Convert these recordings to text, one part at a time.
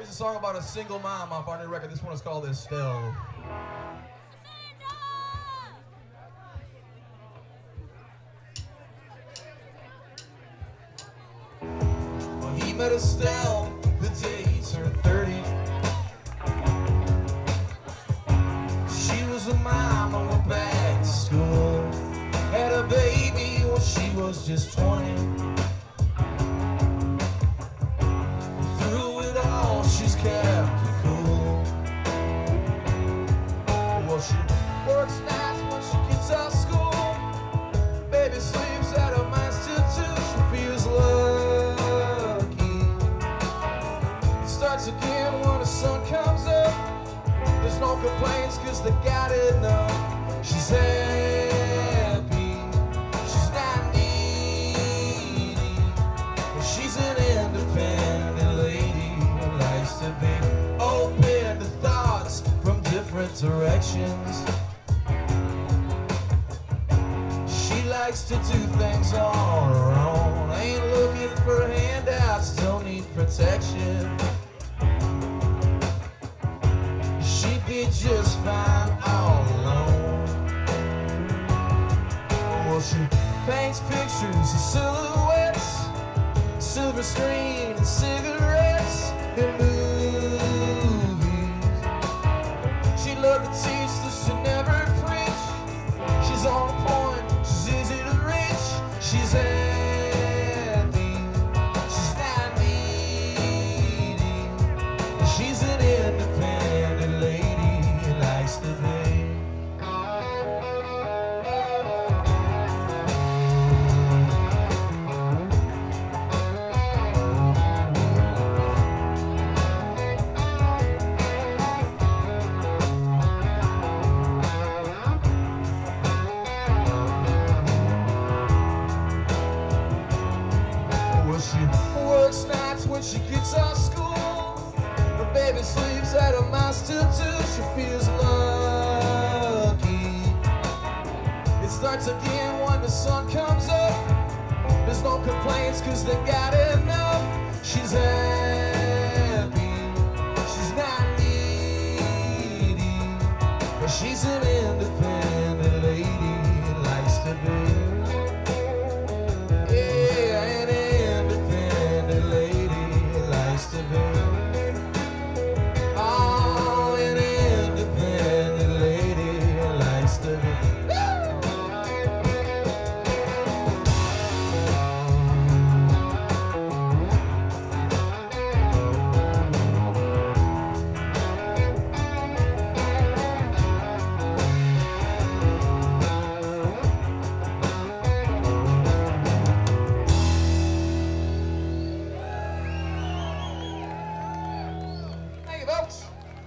Here's a song about a single mom off our new record. This one is called Estelle. Well, he met Estelle the day he turned 30. She was a mom and went back to school. Had a baby when she was just 20. Through it all, she's kept it cool. Well, she works nights when she gets out of school. Baby sleeps at a master too. She feels lucky. It starts again when the sun comes up. There's no complaints cause they got enough. She's happy, she's not needy. She's an independent lady who likes to be open to thoughts from different directions. She likes to do things on her own. Ain't looking for handouts, don't need protection. She'd be just fine all alone. Well, she paints pictures of silhouettes, silver screen and cigarettes and movies. She loved to teach, so she never preach. She's on point, she's easy to reach. She's happy, she's not needy. She's an independent lady who likes to be. She works nights when she gets out of school. Her baby sleeps at a master too. She feels lucky. It starts again when the sun comes up. There's no complaints cause they got enough. She's happy, she's not needy. But she's an independent lady who likes to be. Oh, an independent lady likes to be. Thank you, folks.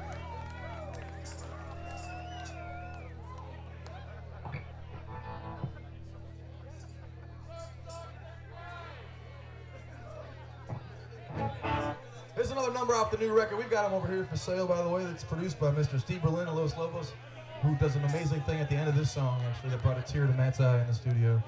Here's another number off the new record. We've got them over here for sale, by the way. That's produced by Mr. Steve Berlin and Los Lobos, who does an amazing thing at the end of this song, actually, that brought a tear to Matt's eye in the studio.